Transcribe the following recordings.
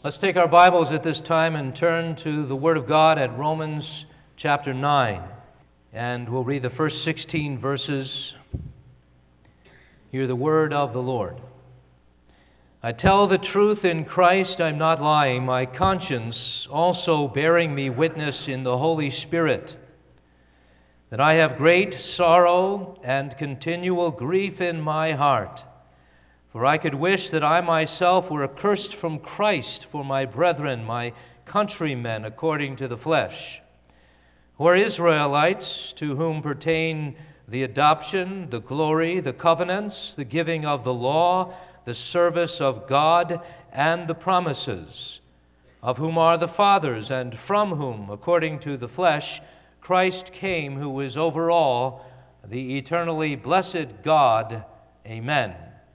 Let's take our Bibles at this time and turn to the Word of God at Romans chapter 9. And we'll read the first 16 verses. Hear the word of the Lord. I tell the truth in Christ, I'm not lying, my conscience also bearing me witness in the Holy Spirit, that I have great sorrow and continual grief in my heart. For I could wish that I myself were accursed from Christ for my brethren, my countrymen according to the flesh, who are Israelites, to whom pertain the adoption, the glory, the covenants, the giving of the law, the service of God, and the promises, of whom are the fathers, and from whom, according to the flesh, Christ came, who is over all, the eternally blessed God. Amen.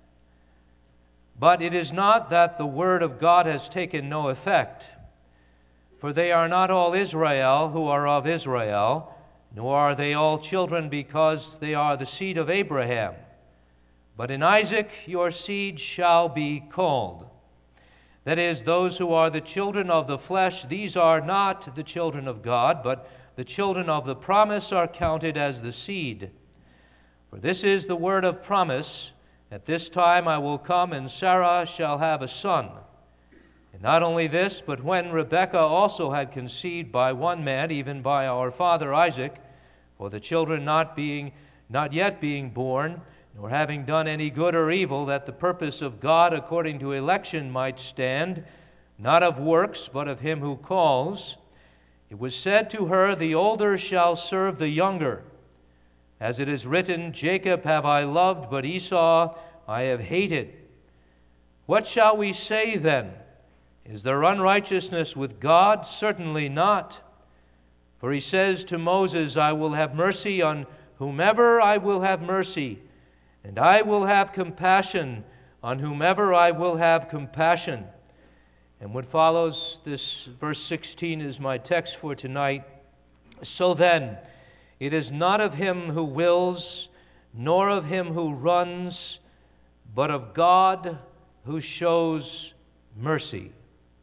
But it is not that the word of God has taken no effect, for they are not all Israel who are of Israel, nor are they all children because they are the seed of Abraham. But in Isaac your seed shall be called. That is, those who are the children of the flesh, these are not the children of God, but the children of the promise are counted as the seed. For this is the word of promise, at this time I will come, and Sarah shall have a son. And not only this, but when Rebekah also had conceived by one man, even by our father Isaac, for the children not yet being born, nor having done any good or evil, that the purpose of God according to election might stand, not of works, but of him who calls, it was said to her, the older shall serve the younger. As it is written, Jacob have I loved, but Esau I have hated. What shall we say then? Is there unrighteousness with God? Certainly not. For he says to Moses, I will have mercy on whomever I will have mercy, and I will have compassion on whomever I will have compassion. And what follows, this verse 16, is my text for tonight. So then, it is not of him who wills, nor of him who runs, but of God who shows mercy.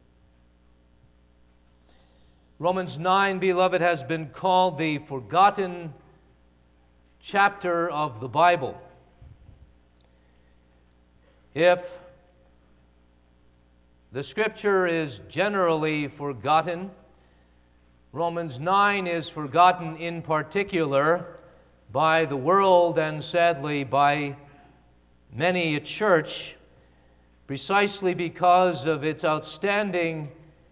Romans 9, beloved, has been called the forgotten chapter of the Bible. If the Scripture is generally forgotten, Romans 9 is forgotten in particular by the world and sadly by many a church, precisely because of its outstanding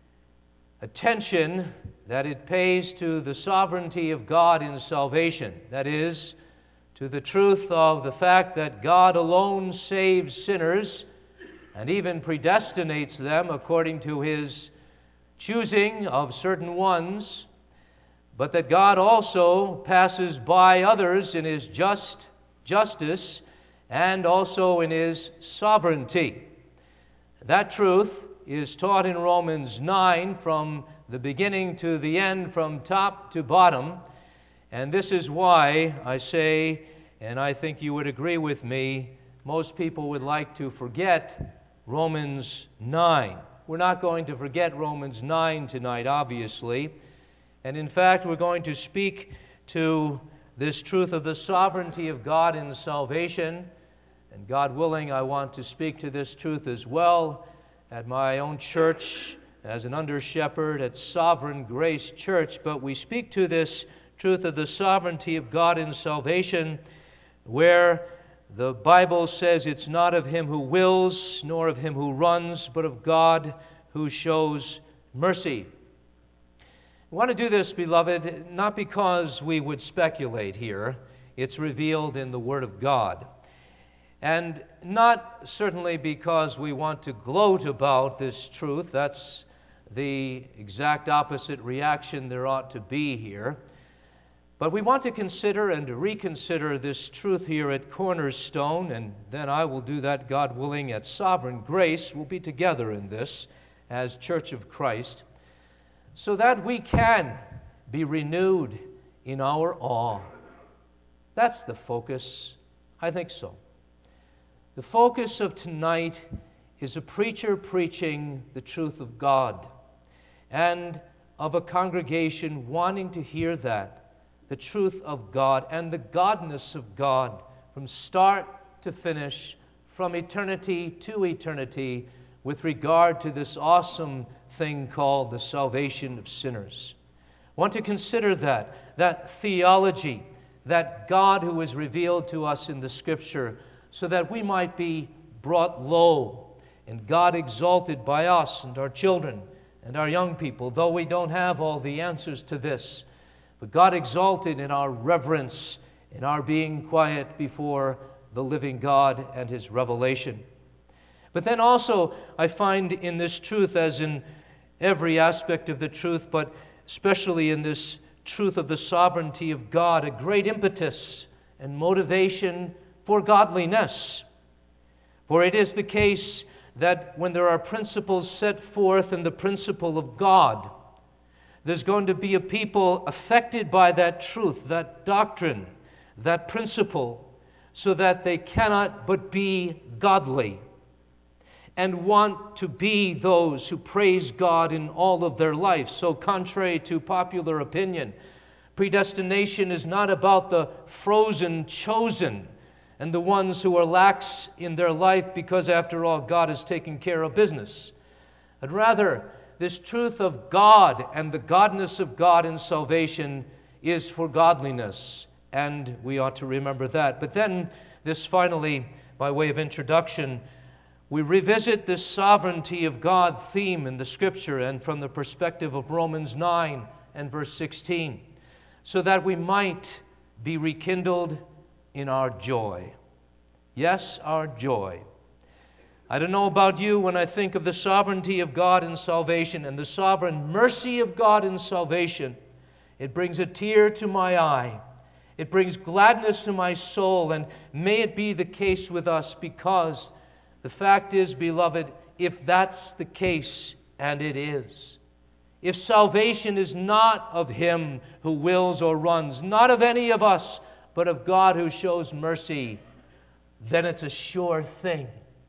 attention that it pays to the sovereignty of God in salvation. That is, to the truth of the fact that God alone saves sinners and even predestinates them according to His choosing of certain ones, but that God also passes by others in His justice and also in His sovereignty. That truth is taught in Romans 9 from the beginning to the end, from top to bottom. And this is why I say, and I think you would agree with me, most people would like to forget Romans 9. We're not going to forget Romans 9 tonight, obviously. And in fact, we're going to speak to this truth of the sovereignty of God in salvation. And God willing, I want to speak to this truth as well at my own church as an under-shepherd at Sovereign Grace Church. But we speak to this truth of the sovereignty of God in salvation, where the Bible says it's not of him who wills, nor of him who runs, but of God who shows mercy. I want to do this, beloved, not because we would speculate here. It's revealed in the Word of God. And not certainly because we want to gloat about this truth. That's the exact opposite reaction there ought to be here. But we want to consider and to reconsider this truth here at Cornerstone, and then I will do that, God willing, at Sovereign Grace. We'll be together in this as Church of Christ, so that we can be renewed in our awe. That's the focus. I think so. The focus of tonight is a preacher preaching the truth of God, and of a congregation wanting to hear that, the truth of God and the godness of God from start to finish, from eternity to eternity, with regard to this awesome thing called the salvation of sinners. I want to consider that theology, that God who is revealed to us in the Scripture, so that we might be brought low and God exalted by us and our children and our young people, though we don't have all the answers to this. But God exalted in our reverence, in our being quiet before the living God and His revelation. But then also I find in this truth, as in every aspect of the truth, but especially in this truth of the sovereignty of God, a great impetus and motivation for godliness. For it is the case that when there are principles set forth in the principle of God, there's going to be a people affected by that truth, that doctrine, that principle, so that they cannot but be godly and want to be those who praise God in all of their life. So contrary to popular opinion, predestination is not about the frozen chosen and the ones who are lax in their life because, after all, God is taking care of business. But rather, this truth of God and the godness of God in salvation is for godliness, and we ought to remember that. But then, this finally, by way of introduction, we revisit this sovereignty of God theme in the Scripture and from the perspective of Romans 9 and verse 16, so that we might be rekindled in our joy. Yes, our joy. I don't know about you, when I think of the sovereignty of God in salvation and the sovereign mercy of God in salvation, it brings a tear to my eye. It brings gladness to my soul, and may it be the case with us, because the fact is, beloved, if that's the case, and it is, if salvation is not of him who wills or runs, not of any of us, but of God who shows mercy, then it's a sure thing.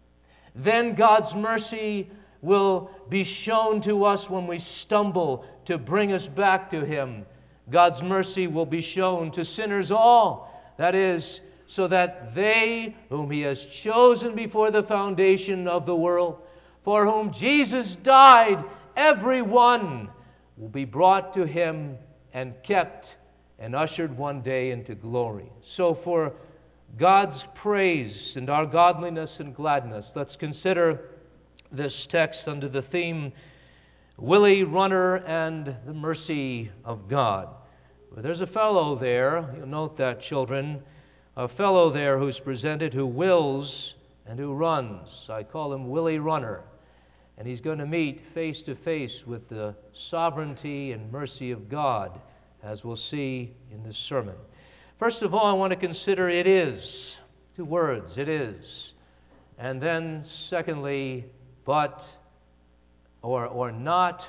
Then God's mercy will be shown to us when we stumble to bring us back to Him. God's mercy will be shown to sinners all. That is, so that they whom He has chosen before the foundation of the world, for whom Jesus died, every one will be brought to Him and kept and ushered one day into glory. So for God's praise and our godliness and gladness, let's consider this text under the theme, Willie Runner and the Mercy of God. Well, there's a fellow there, you'll note that, children, a fellow there who's presented who wills and who runs. I call him Willie Runner. And he's going to meet face to face with the sovereignty and mercy of God, as we'll see in this sermon. First of all, I want to consider it is. 2 words, it is. And then, secondly, but, or not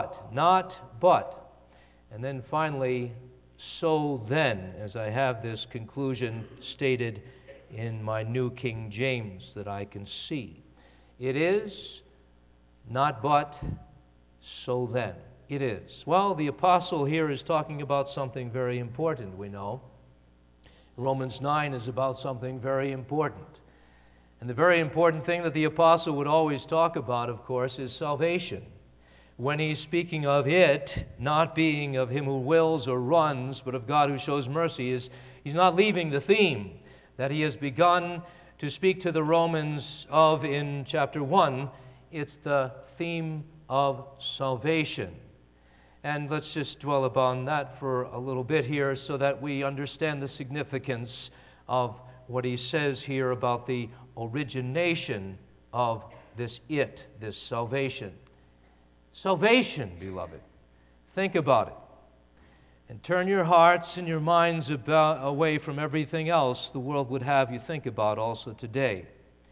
but. And then finally, so then, as I have this conclusion stated in my New King James that I can see. It is, not but, so then. It is. Well, the apostle here is talking about something very important, we know. Romans 9 is about something very important. And the very important thing that the apostle would always talk about, of course, is salvation. When he's speaking of it, not being of him who wills or runs, but of God who shows mercy, he's not leaving the theme that he has begun to speak to the Romans of in chapter 1. It's the theme of salvation. And let's just dwell upon that for a little bit here so that we understand the significance of what he says here about the origination of this salvation. Salvation, beloved. Think about it. And turn your hearts and your minds away from everything else the world would have you think about also today.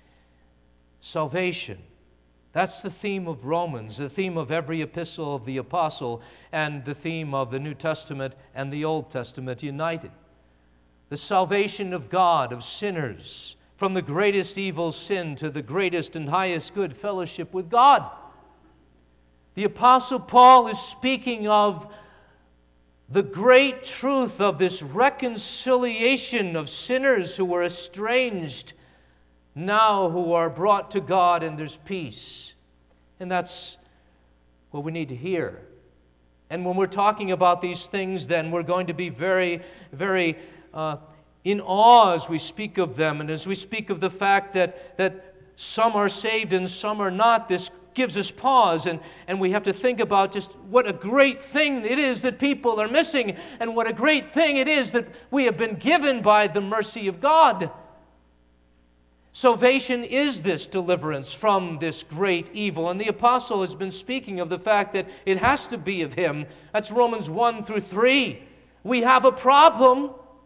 Salvation. That's the theme of Romans, the theme of every epistle of the apostle, and the theme of the New Testament and the Old Testament united. The salvation of God, of sinners, from the greatest evil, sin, to the greatest and highest good, fellowship with God. The Apostle Paul is speaking of the great truth of this reconciliation of sinners who were estranged, now who are brought to God, and there's peace. And that's what we need to hear. And when we're talking about these things, then we're going to be very, very in awe as we speak of them, and as we speak of the fact that some are saved and some are not. This gives us pause, and we have to think about just what a great thing it is that people are missing, and what a great thing it is that we have been given by the mercy of God. Salvation is this deliverance from this great evil, and the apostle has been speaking of the fact that it has to be of Him. That's Romans 1 through 3. We have a problem.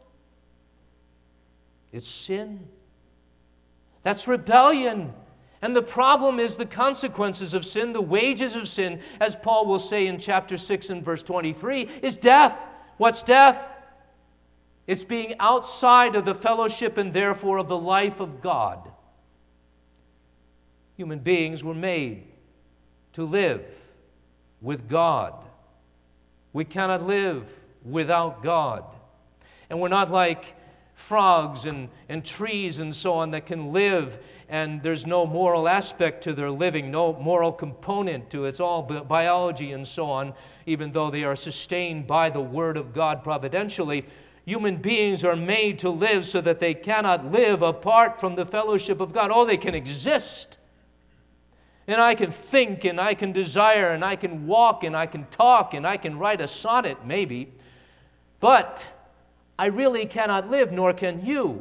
It's sin. That's rebellion. And the problem is the consequences of sin, the wages of sin, as Paul will say in chapter 6 and verse 23, is death. What's death? It's being outside of the fellowship and therefore of the life of God. Human beings were made to live with God. We cannot live without God. And we're not like frogs and trees and so on that can live and there's no moral aspect to their living, no moral component to it. It's all biology and so on, even though they are sustained by the Word of God providentially. Human beings are made to live so that they cannot live apart from the fellowship of God. Oh, they can exist. And I can think, and I can desire, and I can walk, and I can talk, and I can write a sonnet, maybe. But I really cannot live, nor can you,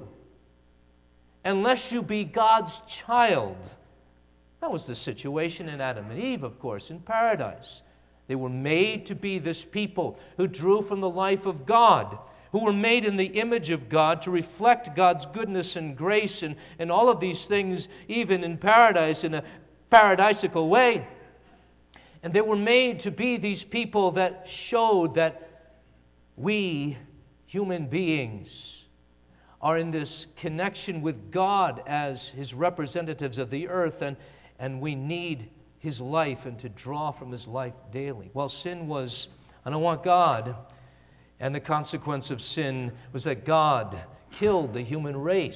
unless you be God's child. That was the situation in Adam and Eve, of course, in paradise. They were made to be this people who drew from the life of God, who were made in the image of God to reflect God's goodness and grace and all of these things, even in paradise, in a paradisical way. And they were made to be these people that showed that we, human beings, are in this connection with God as His representatives of the earth, and we need His life and to draw from His life daily. Well, sin was, I don't want God, and the consequence of sin was that God killed the human race.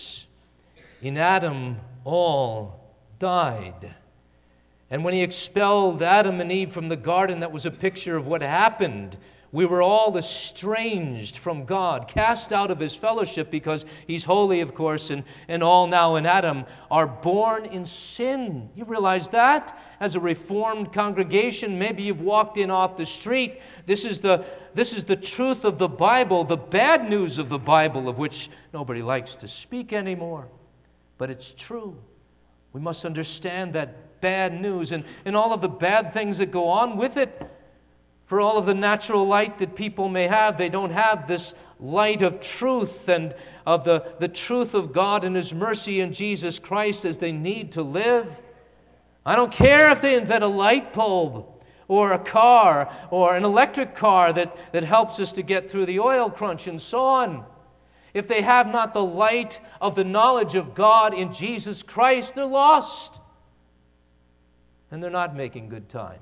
In Adam, all died. And when He expelled Adam and Eve from the garden, that was a picture of what happened. We were all estranged from God, cast out of His fellowship because He's holy, of course, and all now in Adam are born in sin. You realize that? As a Reformed congregation, maybe you've walked in off the street. This is the truth of the Bible, the bad news of the Bible, of which nobody likes to speak anymore. But it's true. We must understand that bad news and all of the bad things that go on with it. For all of the natural light that people may have, they don't have this light of truth and of the truth of God and His mercy in Jesus Christ as they need to live. I don't care if they invent a light bulb or a car or an electric car that helps us to get through the oil crunch and so on. If they have not the light of the knowledge of God in Jesus Christ, they're lost. And they're not making good time.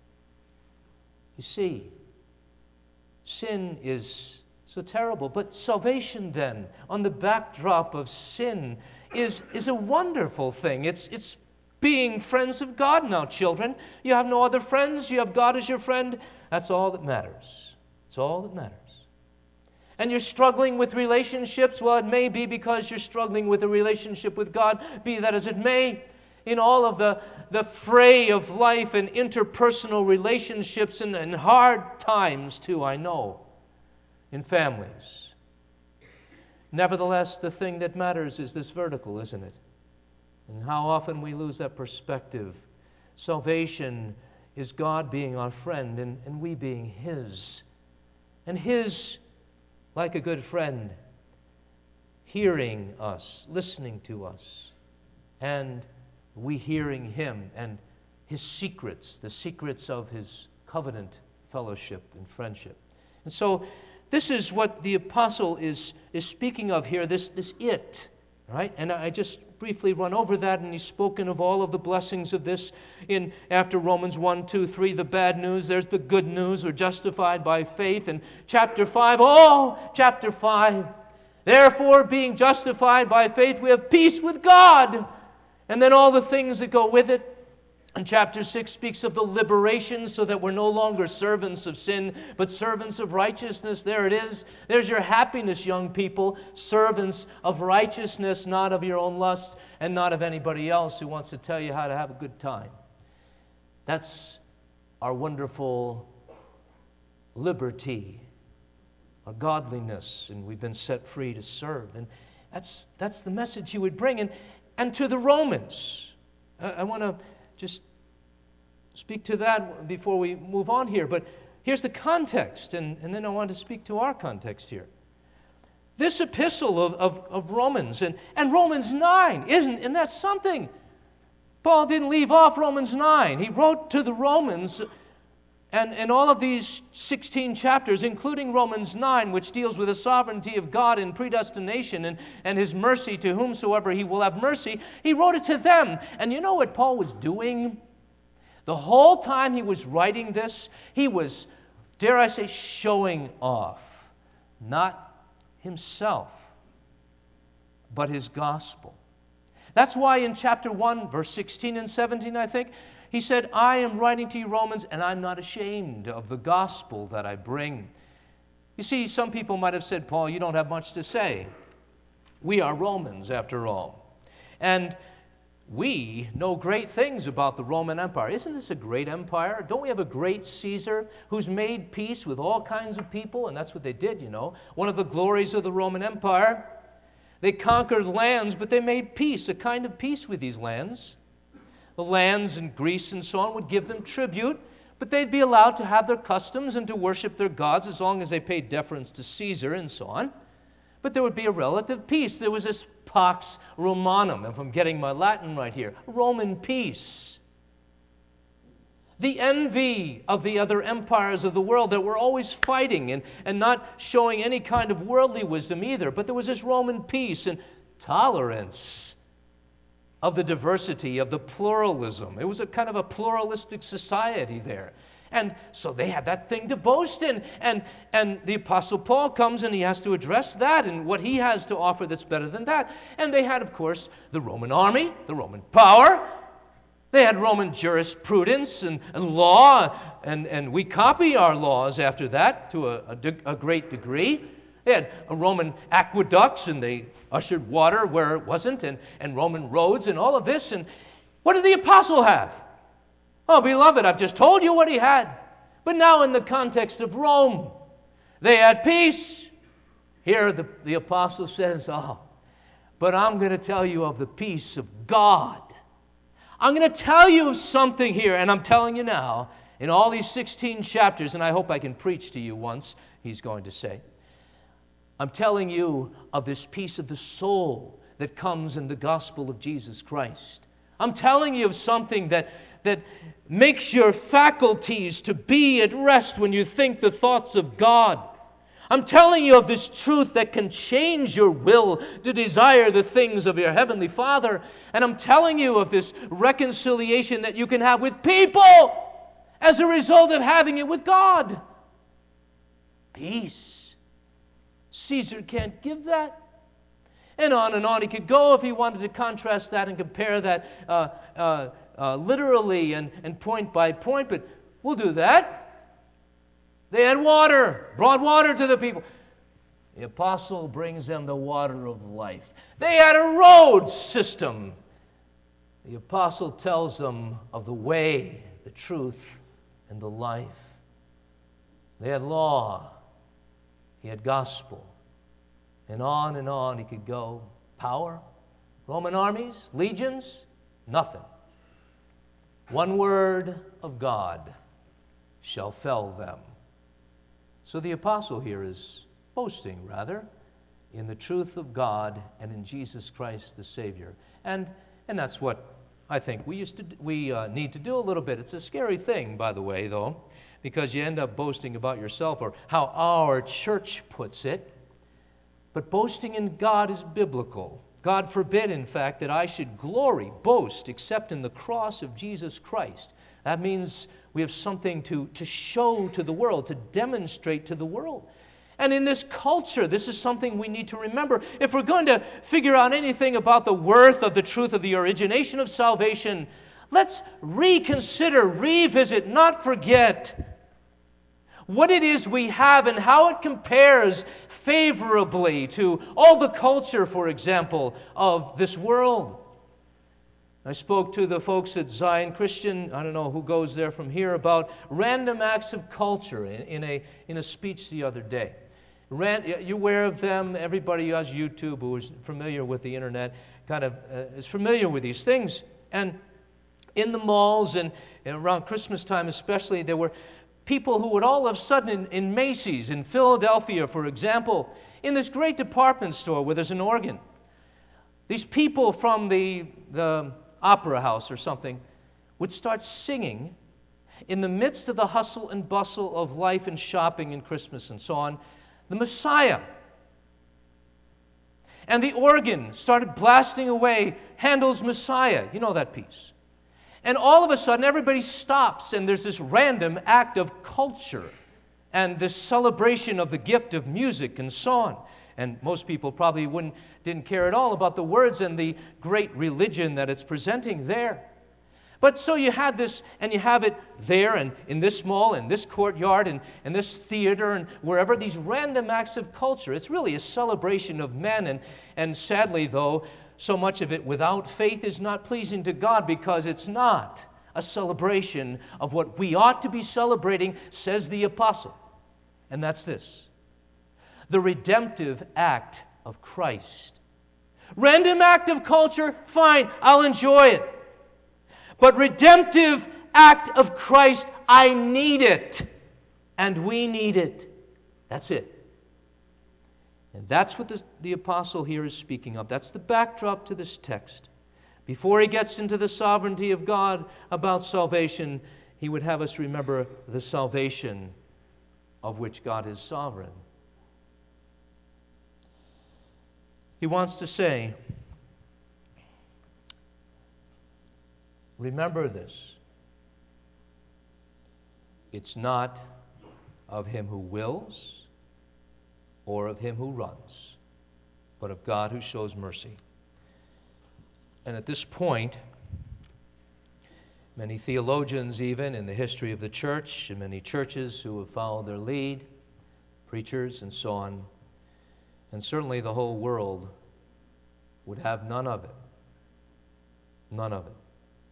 You see, sin is so terrible. But salvation then, on the backdrop of sin, is a wonderful thing. It's being friends of God now, children. You have no other friends. You have God as your friend. That's all that matters. It's all that matters. And you're struggling with relationships. Well, it may be because you're struggling with a relationship with God, be that as it may. In all of the fray of life and interpersonal relationships and hard times too, I know, in families. Nevertheless, the thing that matters is this vertical, isn't it? And how often we lose that perspective. Salvation is God being our friend and we being His. And His, like a good friend, hearing us, listening to us, and we hearing Him and His secrets, the secrets of His covenant fellowship and friendship. And so this is what the apostle is speaking of here, this it. Right? And I just briefly run over that, and he's spoken of all of the blessings of this after Romans 1, 2, 3, the bad news. There's the good news. We're justified by faith. And chapter 5, therefore, being justified by faith, we have peace with God. And then all the things that go with it. And chapter 6 speaks of the liberation so that we're no longer servants of sin, but servants of righteousness. There it is. There's your happiness, young people. Servants of righteousness, not of your own lust and not of anybody else who wants to tell you how to have a good time. That's our wonderful liberty, our godliness, and we've been set free to serve. And that's the message he would bring. And to the Romans, I want to just speak to that before we move on here. But here's the context, and then I want to speak to our context here. This epistle of Romans, and Romans 9, isn't that something? Paul didn't leave off Romans 9. He wrote to the Romans, and all of these 16 chapters, including Romans 9, which deals with the sovereignty of God in predestination and His mercy to whomsoever He will have mercy, he wrote it to them. And you know what Paul was doing? The whole time he was writing this, he was, dare I say, showing off. Not himself, but his gospel. That's why in chapter 1, verse 16 and 17, I think, he said, I am writing to you, Romans, and I'm not ashamed of the gospel that I bring. You see, some people might have said, Paul, you don't have much to say. We are Romans, after all. And we know great things about the Roman Empire. Isn't this a great empire? Don't we have a great Caesar who's made peace with all kinds of people? And that's what they did, you know. One of the glories of the Roman Empire. They conquered lands, but they made peace, a kind of peace with these lands. The lands in Greece and so on would give them tribute, but they'd be allowed to have their customs and to worship their gods as long as they paid deference to Caesar and so on. But there would be a relative peace. There was this Pax Romanum, if I'm getting my Latin right here, Roman peace. The envy of the other empires of the world that were always fighting and not showing any kind of worldly wisdom either. But there was this Roman peace and tolerance of the diversity, of the pluralism. It was a kind of a pluralistic society there. And so they had that thing to boast in. And the Apostle Paul comes and he has to address that and what he has to offer that's better than that. And they had, of course, the Roman army, the Roman power. They had Roman jurisprudence and law. And we copy our laws after that to a great degree. They had Roman aqueducts and they ushered water where it wasn't and Roman roads and all of this. And what did the apostle have? Oh, beloved, I've just told you what he had. But now in the context of Rome, they had peace. Here the apostle says, but I'm going to tell you of the peace of God. I'm going to tell you of something here, and I'm telling you now, in all these 16 chapters, and I hope I can preach to you once, he's going to say. I'm telling you of this peace of the soul that comes in the gospel of Jesus Christ. I'm telling you of something that makes your faculties to be at rest when you think the thoughts of God. I'm telling you of this truth that can change your will to desire the things of your Heavenly Father. And I'm telling you of this reconciliation that you can have with people as a result of having it with God. Peace. Caesar can't give that. And on he could go if he wanted to contrast that and compare that literally and point by point, but we'll do that. They had water, brought water to the people. The apostle brings them the water of life. They had a road system. The apostle tells them of the way, the truth, and the life. They had law. He had gospel. And on he could go. Power, Roman armies, legions, nothing. One word of God shall fell them. So the apostle here is boasting, rather, in the truth of God and in Jesus Christ the Savior. And that's what I think we need to do a little bit. It's a scary thing, by the way, though, because you end up boasting about yourself or how our church puts it. But boasting in God is biblical. God forbid, in fact, that I should glory, boast, except in the cross of Jesus Christ. That means we have something to show to the world, to demonstrate to the world. And in this culture, this is something we need to remember. If we're going to figure out anything about the worth of the truth of the origination of salvation, let's reconsider, revisit, not forget what it is we have and how it compares favorably to all the culture, for example, of this world. I spoke to the folks at Zion Christian, I don't know who goes there from here, about random acts of culture in a speech the other day. You aware of them? Everybody who has YouTube, who is familiar with the internet, kind of is familiar with these things. And in the malls and around Christmas time especially, there were people who would all of a sudden in Macy's, in Philadelphia, for example, in this great department store where there's an organ, these people from the opera house or something would start singing in the midst of the hustle and bustle of life and shopping and Christmas and so on, the Messiah. And the organ started blasting away Handel's Messiah. You know that piece. And all of a sudden, everybody stops, and there's this random act of culture and this celebration of the gift of music and so on. And most people probably didn't care at all about the words and the great religion that it's presenting there. But so you had this, and you have it there, and in this mall, and this courtyard, and this theater, and wherever, these random acts of culture. It's really a celebration of men, and sadly, though, so much of it without faith is not pleasing to God, because it's not a celebration of what we ought to be celebrating, says the apostle. And that's this: the redemptive act of Christ. Random act of culture, fine, I'll enjoy it. But redemptive act of Christ, I need it. And we need it. That's it. And that's what the apostle here is speaking of. That's the backdrop to this text. Before he gets into the sovereignty of God about salvation, he would have us remember the salvation of which God is sovereign. He wants to say, remember this. It's not of him who wills or of him who runs, but of God who shows mercy. And at this point, many theologians, even in the history of the church, and many churches who have followed their lead, preachers and so on, and certainly the whole world, would have none of it. None of it.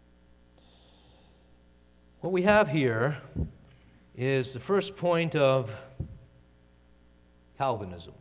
What we have here is the first point of Calvinism.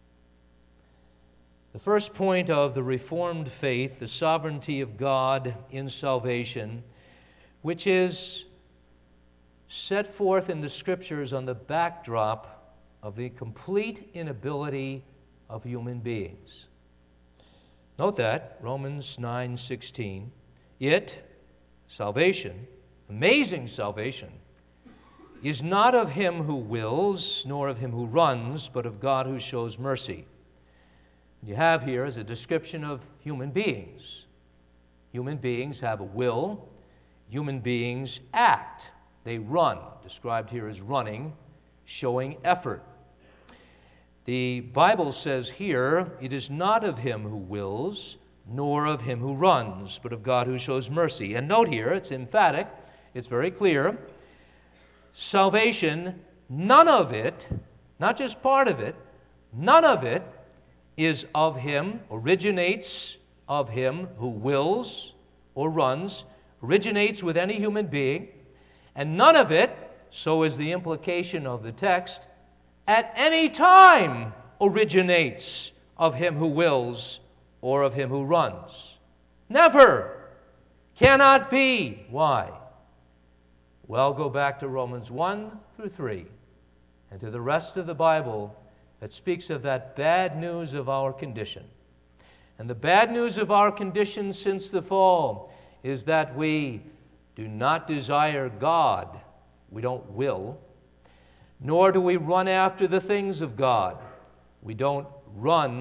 The first point of the Reformed faith, the sovereignty of God in salvation, which is set forth in the Scriptures on the backdrop of the complete inability of human beings. Note that, Romans 9:16, it, salvation, amazing salvation, is not of him who wills, nor of him who runs, but of God who shows mercy. You have here as a description of human beings. Human beings have a will. Human beings act. They run, described here as running, showing effort. The Bible says here, it is not of him who wills, nor of him who runs, but of God who shows mercy. And note here, it's emphatic, it's very clear. Salvation, none of it, not just part of it, none of it is of him, originates of him who wills or runs, originates with any human being, and none of it, so is the implication of the text, at any time originates of him who wills or of him who runs. Never. Cannot be. Why? Well, go back to Romans 1 through 3 and to the rest of the Bible that speaks of that bad news of our condition. And the bad news of our condition since the fall is that we do not desire God. We don't will. Nor do we run after the things of God. We don't run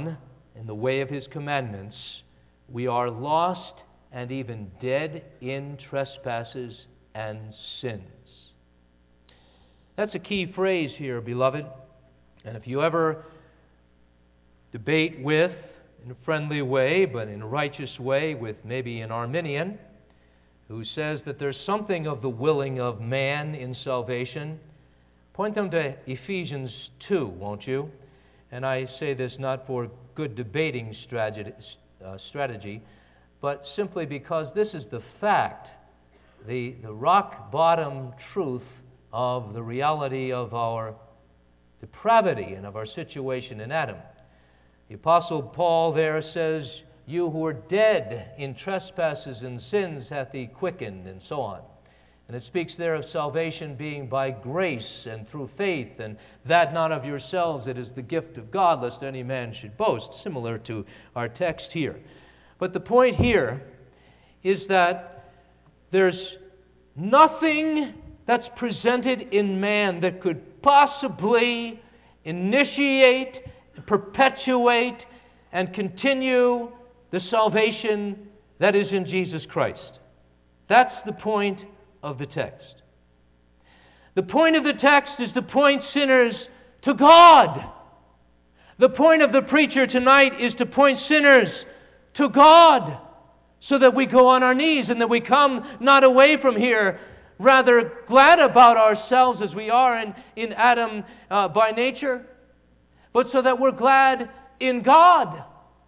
in the way of His commandments, we are lost and even dead in trespasses and sins. That's a key phrase here, beloved. And if you ever debate with, in a friendly way, but in a righteous way, with maybe an Arminian who says that there's something of the willing of man in salvation, point them to Ephesians 2, won't you? And I say this not for good debating strategy, but simply because this is the fact, the rock-bottom truth of the reality of our depravity and of our situation in Adam. The Apostle Paul there says, "You who are dead in trespasses and sins hath He quickened," and so on. And it speaks there of salvation being by grace and through faith, and that not of yourselves, it is the gift of God, lest any man should boast, similar to our text here. But the point here is that there's nothing that's presented in man that could possibly initiate, perpetuate, and continue the salvation that is in Jesus Christ. That's the point of the text. The point of the text is to point sinners to God. The point of the preacher tonight is to point sinners to God, so that we go on our knees and that we come not away from here rather glad about ourselves as we are in Adam by nature, but so that we're glad in God.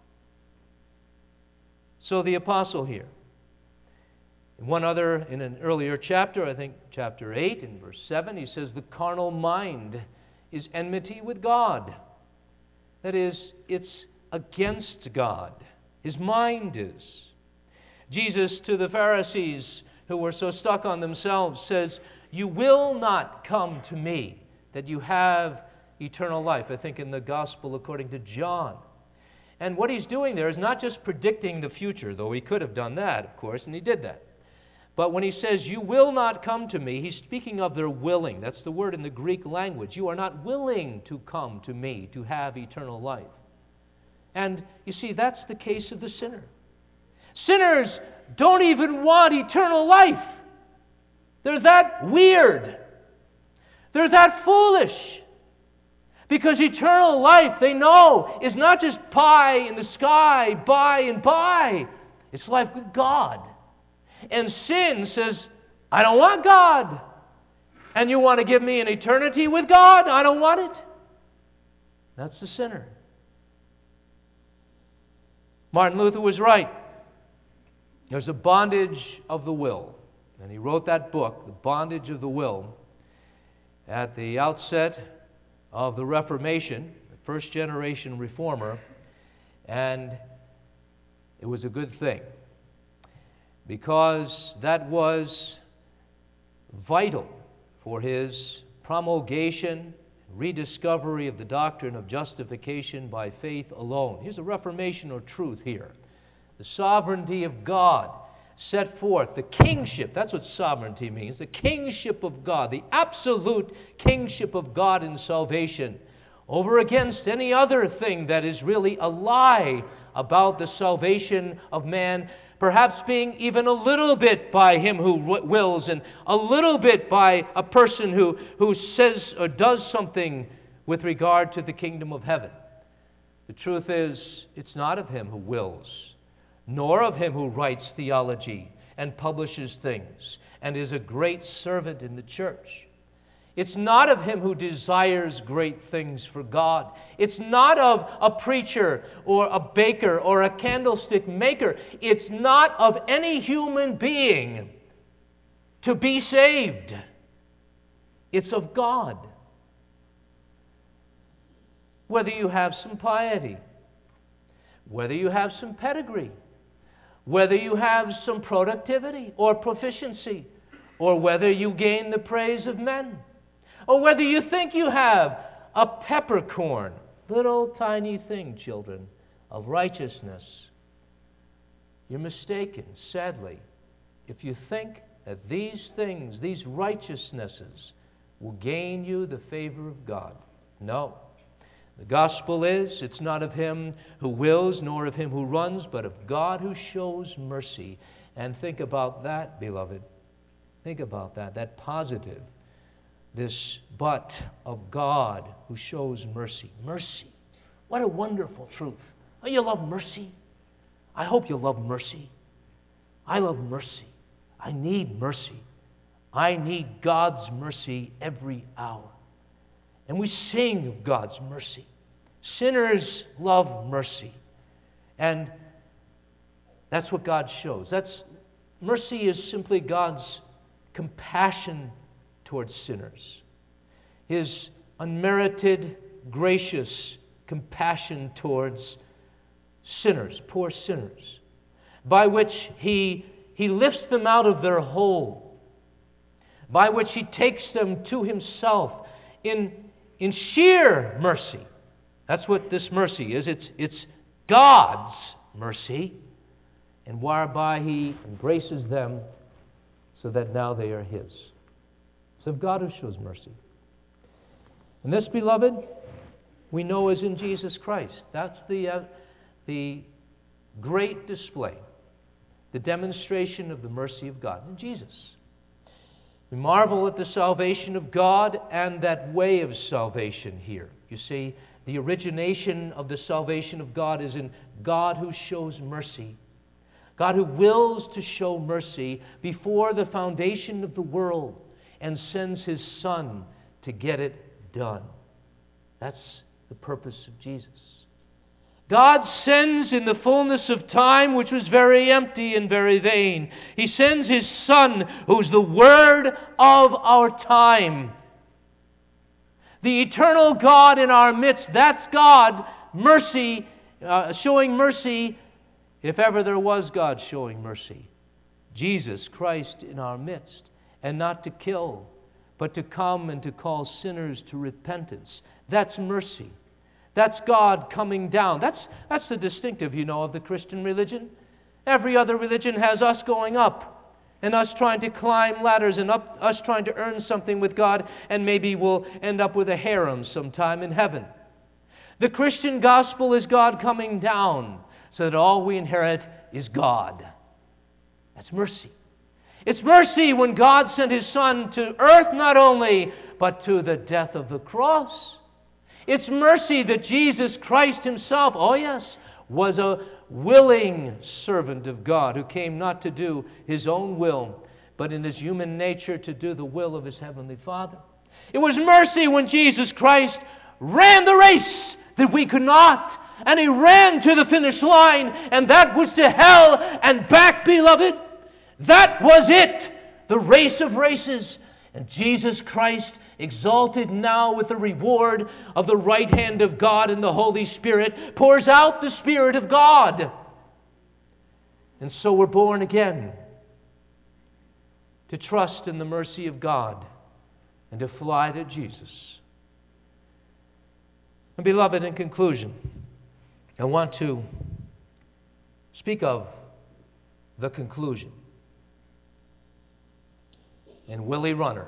So the apostle here, in an earlier chapter, I think chapter 8 in verse 7, he says the carnal mind is enmity with God. That is, it's against God. His mind is. Jesus to the Pharisees who were so stuck on themselves says, "You will not come to me that you have eternal life." I think in the Gospel according to John. And what he's doing there is not just predicting the future, though he could have done that, of course, and he did that. But when he says, "You will not come to me," he's speaking of their willing. That's the word in the Greek language. You are not willing to come to me to have eternal life. And you see, that's the case of the sinner. Sinners don't even want eternal life. They're that weird. They're that foolish. Because eternal life, they know, is not just pie in the sky, by and by. It's life with God. And sin says, "I don't want God. And you want to give me an eternity with God? I don't want it." That's the sinner. Martin Luther was right. There's a bondage of the will. And he wrote that book, The Bondage of the Will, at the outset of the Reformation, the first generation reformer. And it was a good thing, because that was vital for his promulgation, rediscovery of the doctrine of justification by faith alone. Here's a reformation or truth here. The sovereignty of God set forth, the kingship, that's what sovereignty means, the kingship of God, the absolute kingship of God in salvation, over against any other thing that is really a lie about the salvation of man, perhaps being even a little bit by him who wills and a little bit by a person who says or does something with regard to the kingdom of heaven. The truth is, it's not of him who wills, nor of him who writes theology and publishes things and is a great servant in the church. It's not of him who desires great things for God. It's not of a preacher or a baker or a candlestick maker. It's not of any human being to be saved. It's of God. Whether you have some piety, whether you have some pedigree, whether you have some productivity or proficiency, or whether you gain the praise of men, or whether you think you have a peppercorn, little tiny thing, children, of righteousness, you're mistaken, sadly, if you think that these things, these righteousnesses, will gain you the favor of God. No. The gospel is, it's not of him who wills, nor of him who runs, but of God who shows mercy. And think about that, beloved. Think about that positive. This but of God who shows mercy. Mercy. What a wonderful truth. Oh, you love mercy? I hope you love mercy. I love mercy. I need mercy. I need God's mercy every hour. And we sing of God's mercy. Sinners love mercy. And that's what God shows. Mercy is simply God's compassion towards sinners. His unmerited, gracious compassion towards sinners, poor sinners, by which He lifts them out of their hole, by which He takes them to Himself in sheer mercy. That's what this mercy is. It's God's mercy, and whereby He embraces them so that now they are His. It's of God who shows mercy. And this, beloved, we know is in Jesus Christ. That's the great display, the demonstration of the mercy of God in Jesus. We marvel at the salvation of God and that way of salvation here. You see, the origination of the salvation of God is in God who shows mercy. God who wills to show mercy before the foundation of the world and sends His Son to get it done. That's the purpose of Jesus. God sends in the fullness of time, which was very empty and very vain. He sends His Son, who's the Word of our time. The eternal God in our midst, that's God, mercy, showing mercy, if ever there was God showing mercy. Jesus Christ in our midst, and not to kill, but to come and to call sinners to repentance. That's mercy. That's God coming down. That's the distinctive, of the Christian religion. Every other religion has us going up, and us trying to climb ladders, and us trying to earn something with God, and maybe we'll end up with a harem sometime in heaven. The Christian gospel is God coming down, so that all we inherit is God. That's mercy. It's mercy when God sent His Son to earth not only, but to the death of the cross. It's mercy that Jesus Christ Himself, oh yes, was a willing servant of God who came not to do His own will, but in His human nature to do the will of His Heavenly Father. It was mercy when Jesus Christ ran the race that we could not, and He ran to the finish line, and that was to hell and back, beloved. That was it, the race of races. And Jesus Christ, exalted now with the reward of the right hand of God and the Holy Spirit, pours out the Spirit of God. And so we're born again to trust in the mercy of God and to fly to Jesus. And beloved, in conclusion, I want to speak of the conclusion. And Willie Runner.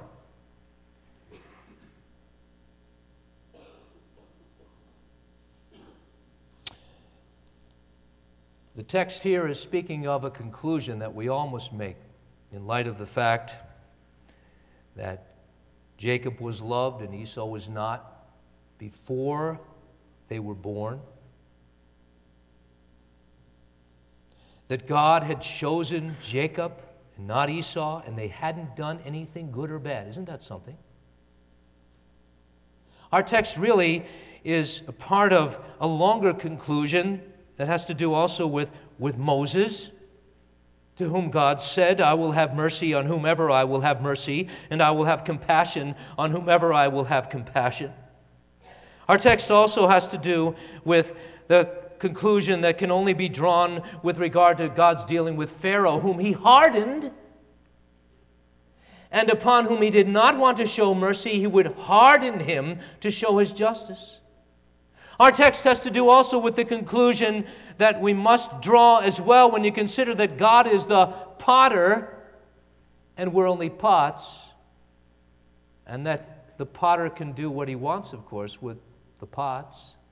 The text here is speaking of a conclusion that we all must make in light of the fact that Jacob was loved and Esau was not before they were born. That God had chosen Jacob and not Esau, and they hadn't done anything good or bad. Isn't that something? Our text really is a part of a longer conclusion that has to do also with Moses, to whom God said, I will have mercy on whomever I will have mercy, and I will have compassion on whomever I will have compassion. Our text also has to do with the conclusion that can only be drawn with regard to God's dealing with Pharaoh, whom He hardened, and upon whom He did not want to show mercy. He would harden him to show His justice. Our text has to do also with the conclusion that we must draw as well when you consider that God is the potter and we're only pots, and that the potter can do what he wants, of course, with the pots.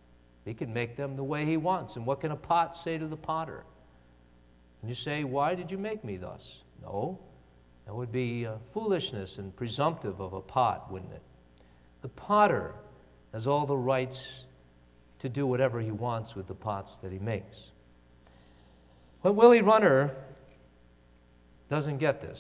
He can make them the way He wants. And what can a pot say to the potter? And you say, why did you make me thus? No, that would be foolishness and presumptive of a pot, wouldn't it? The potter has all the rights to do whatever he wants with the pots that he makes. But Willie Runner doesn't get this.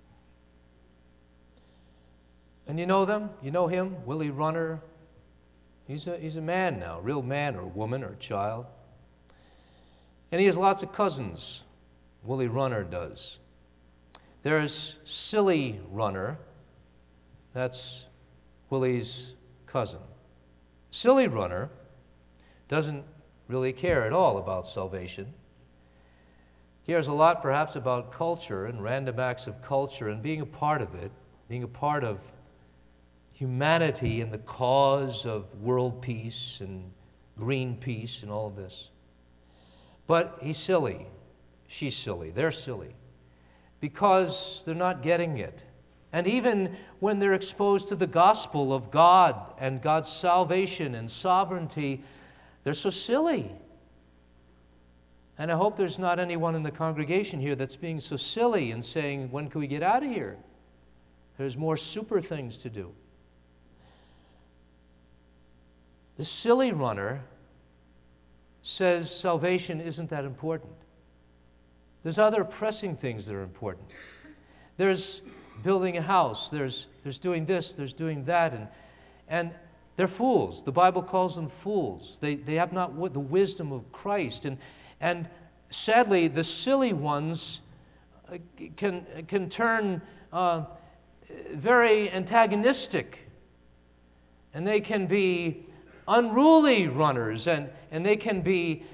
And you know them? You know him? Willie Runner? He's a man now, a real man or woman or child. And he has lots of cousins. Willie Runner does. There's Silly Runner. That's Willie's cousin. Silly Runner doesn't really care at all about salvation. He cares a lot perhaps about culture and random acts of culture and being a part of it, being a part of humanity and the cause of world peace and green peace and all of this. But he's silly. She's silly. They're silly. Because they're not getting it. And even when they're exposed to the gospel of God and God's salvation and sovereignty, they're so silly. And I hope there's not anyone in the congregation here that's being so silly and saying, when can we get out of here? There's more super things to do. The silly runner says salvation isn't that important. There's other pressing things that are important. There's building a house. There's doing this. There's doing that. And they're fools. The Bible calls them fools. They have not the wisdom of Christ. And sadly, the silly ones can turn very antagonistic. And they can be unruly runners. And they can be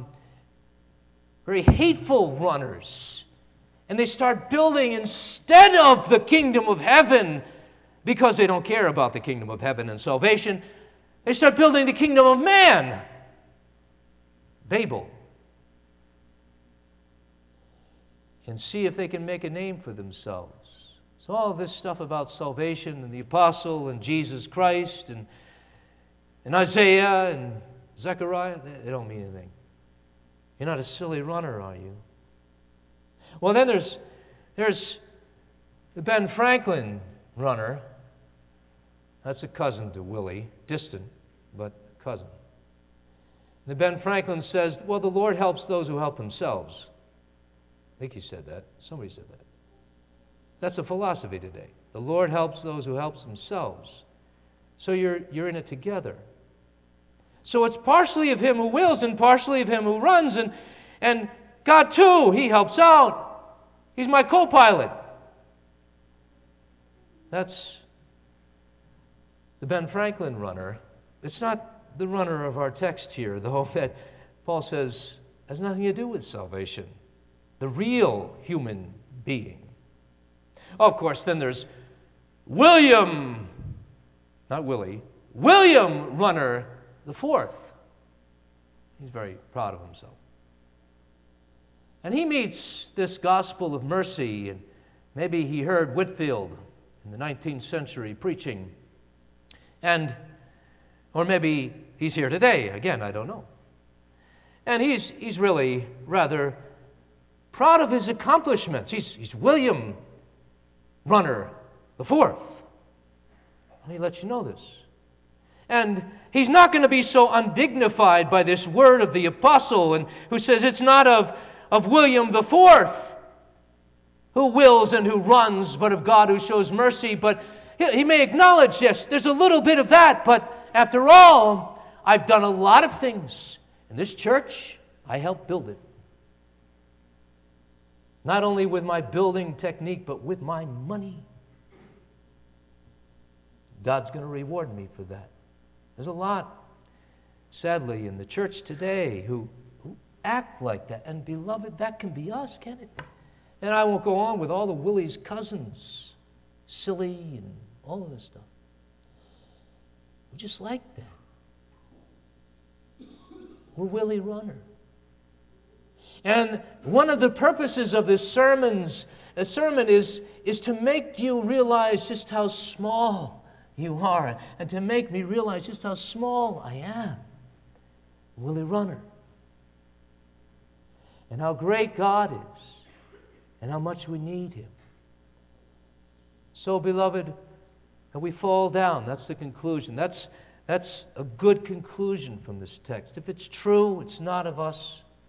very hateful runners. And they start building instead of the kingdom of heaven, because they don't care about the kingdom of heaven and salvation, they start building the kingdom of man. Babel. And see if they can make a name for themselves. So all this stuff about salvation and the apostle and Jesus Christ and Isaiah and Zechariah, they don't mean anything. You're not a silly runner, are you? Well, then there's the Ben Franklin runner. That's a cousin to Willie, distant, but cousin. The Ben Franklin says, well, the Lord helps those who help themselves. I think he said that. Somebody said that. That's a philosophy today. The Lord helps those who help themselves. So you're in it together. So it's partially of him who wills and partially of him who runs. And God, too, He helps out. He's my co-pilot. That's the Ben Franklin runner. It's not the runner of our text here, though, that Paul says has nothing to do with salvation. The real human being. Of course, then there's William, not Willie, William Runner the fourth. He's very proud of himself. And he meets this gospel of mercy, and maybe he heard Whitefield in the 19th century preaching, or maybe he's here today. Again, I don't know. And he's really rather proud of his accomplishments. He's William Runner the fourth. Let me let you know this. And he's not going to be so undignified by this word of the apostle, and who says it's not of William the fourth who wills and who runs, but of God who shows mercy. But he may acknowledge, yes, there's a little bit of that, but after all, I've done a lot of things. In this church, I helped build it. Not only with my building technique, but with my money. God's going to reward me for that. There's a lot, sadly, in the church today who act like that. And beloved, that can be us, can't it? And I won't go on with all of Willie's cousins, silly and all of this stuff. We're just like that. We're Willie Runner. And one of the purposes of this sermon is to make you realize just how small you are, and to make me realize just how small I am. Will He run her? And how great God is, and how much we need Him. So, beloved, that we fall down. That's the conclusion. That's a good conclusion from this text. If it's true, it's not of us.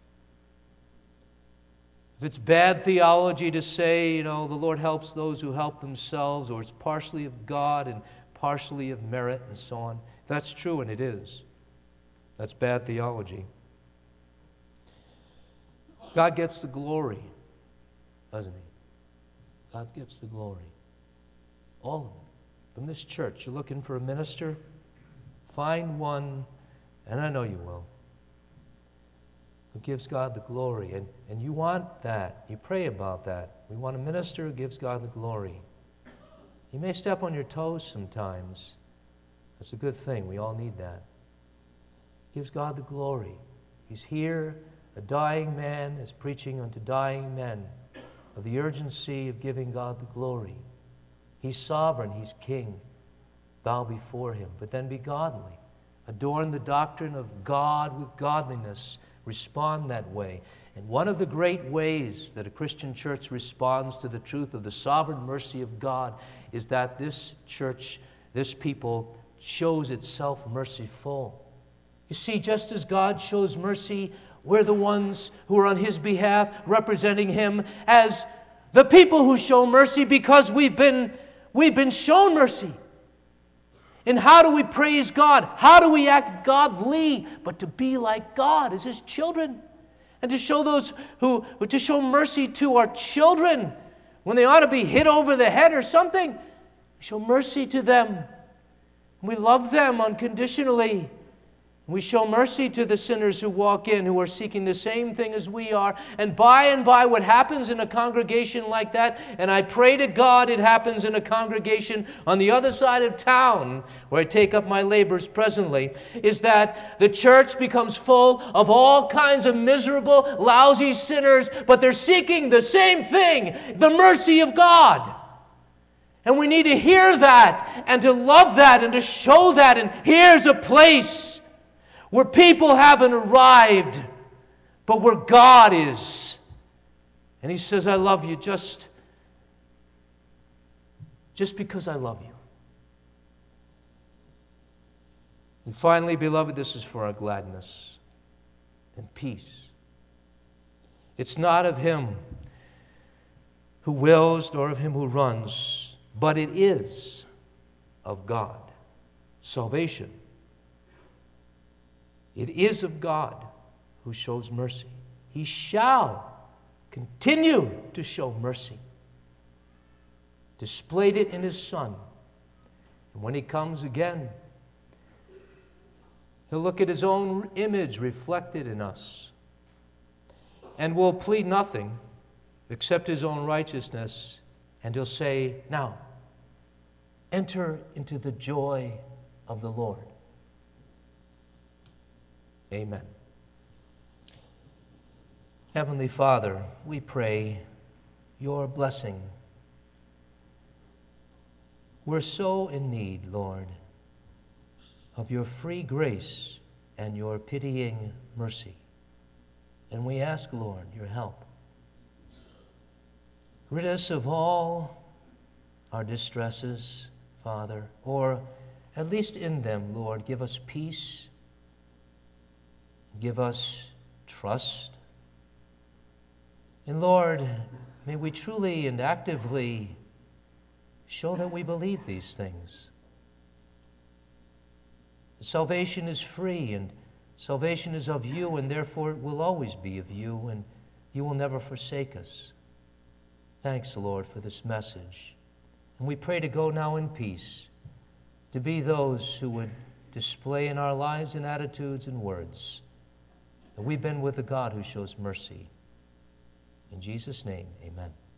If it's bad theology to say, the Lord helps those who help themselves, or it's partially of God and partially of merit and so on, if that's true, and it is, that's bad theology. God gets the glory, doesn't He? God gets the glory. All of it. From this church, you're looking for a minister? Find one, and I know you will, who gives God the glory. And you want that. You pray about that. We want a minister who gives God the glory. He may step on your toes sometimes. That's a good thing. We all need that. Gives God the glory. He's here, a dying man is preaching unto dying men of the urgency of giving God the glory. He's sovereign. He's king. Bow before Him. But then be godly. Adorn the doctrine of God with godliness. Respond that way. And one of the great ways that a Christian church responds to the truth of the sovereign mercy of God is that this church, this people, shows itself merciful. You see, just as God shows mercy, we're the ones who are on His behalf, representing Him as the people who show mercy because we've been shown mercy. And how do we praise God? How do we act godly? But to be like God as His children. And to show to show mercy to our children when they ought to be hit over the head or something. We show mercy to them. We love them unconditionally. We show mercy to the sinners who walk in, who are seeking the same thing as we are. And by what happens in a congregation like that, and I pray to God it happens in a congregation on the other side of town, where I take up my labors presently, is that the church becomes full of all kinds of miserable, lousy sinners, but they're seeking the same thing, the mercy of God. And we need to hear that, and to love that, and to show that. And here's a place where people haven't arrived, but where God is. And He says, I love you just because I love you. And finally, beloved, this is for our gladness and peace. It's not of him who wills nor of him who runs, but it is of God. Salvation. It is of God who shows mercy. He shall continue to show mercy. Displayed it in His Son. And when He comes again, He'll look at His own image reflected in us and will plead nothing except His own righteousness. And He'll say, now, enter into the joy of the Lord. Amen. Heavenly Father, we pray Your blessing. We're so in need, Lord, of Your free grace and Your pitying mercy. And we ask, Lord, Your help. Rid us of all our distresses, Father, or at least in them, Lord, give us peace. Give us trust. And Lord, may we truly and actively show that we believe these things. Salvation is free, and salvation is of You, and therefore it will always be of You, and You will never forsake us. Thanks, Lord, for this message. And we pray to go now in peace, to be those who would display in our lives and attitudes and words that we've been with a God who shows mercy. In Jesus' name, amen.